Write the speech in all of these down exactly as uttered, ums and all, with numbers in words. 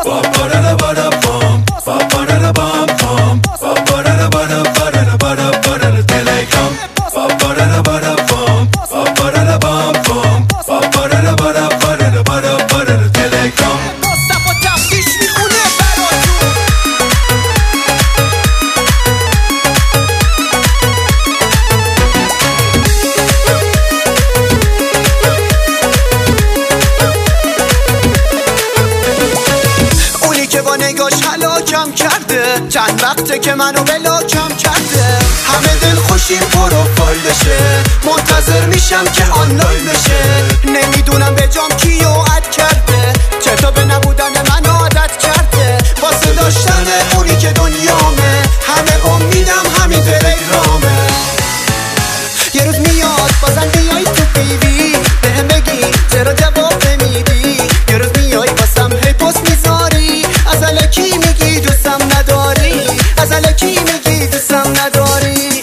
نگاش هلاکم کرده، چند وقته که منو بلاکم کرده. همه دل خوشیم پروفایلشه، منتظر میشم که آنلاین بشه. نمیدونم به جام کیو اد کرده، چطور به نبودن من عادت کرده. واسه داشتن اونی که دنیامه، همه امیدم همین تلگرامه. یه روز میاد بازم بیای تو بیبی، بهم بگی چرا جواب نمیدی. یه روز میای بازم هی پست میذاری، از الکی میگی دوستم نداری، از الکی میگی دوستم نداری.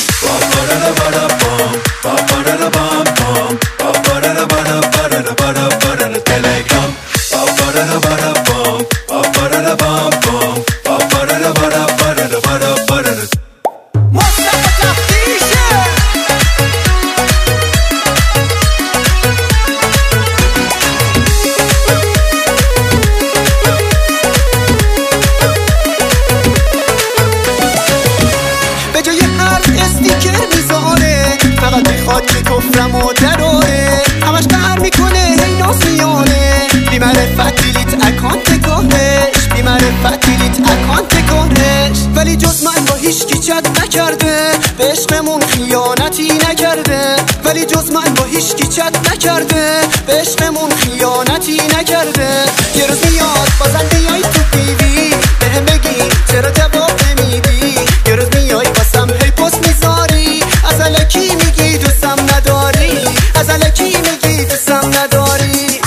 فقط میخواد که کفرم و دراره، همش قهر میکنه هی ناز میاره. بیمعرفت دیلیت اکانت کهنش، بیمعرفت دیلیت اکانت کهنش. ولی جز من با هیچکی چت نکرده، به عشقمون خیانتی نکرده. ولی جز من با هیچکی چت نکرده، به عشقمون خیانتی نکرده. یه روز میاد بازم بیای تو بیبی، بهم بگی چرا جواب نمیدی. یه روز میای بازم هی پست میذاری، از الکی میگی دوستم نداری، از الکی میگی دوستم نداری.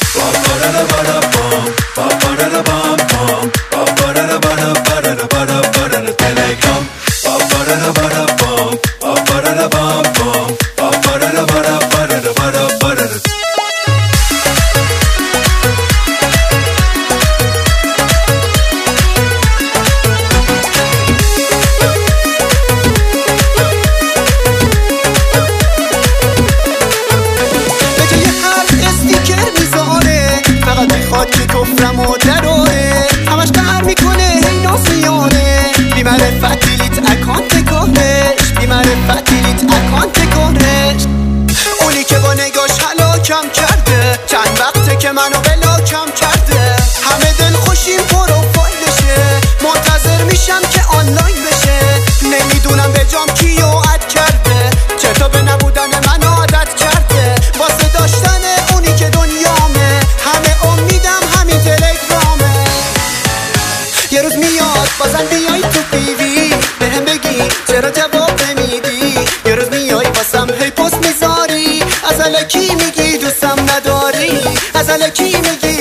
میخواد که کفرم و دراره، همش قهر میکنه هی ناز میاره. بیمعرفت دیلیت اکانت کهنش، بیمعرفت دیلیت اکانت کهنش. اونی که با نگاش هلاکم کرده، چند وقته که منو بلاکم کرده. همه دل خوشیم پروفایلشه، منتظر میشم که آنلاین بشه. نمیدونم به جام کیو اد کرده، چطور به نبودن من عادت کرده. واسه داشتن اونی که دنیامه، همه امیدم همین تلگرامه. یه روز میاد بازم بیای تو بیبی، بهم بگی چرا جواب نمیدی. یه روز میای بازم هی پست میذاری، از الکی میگی دوستم نداری، از الکی میگی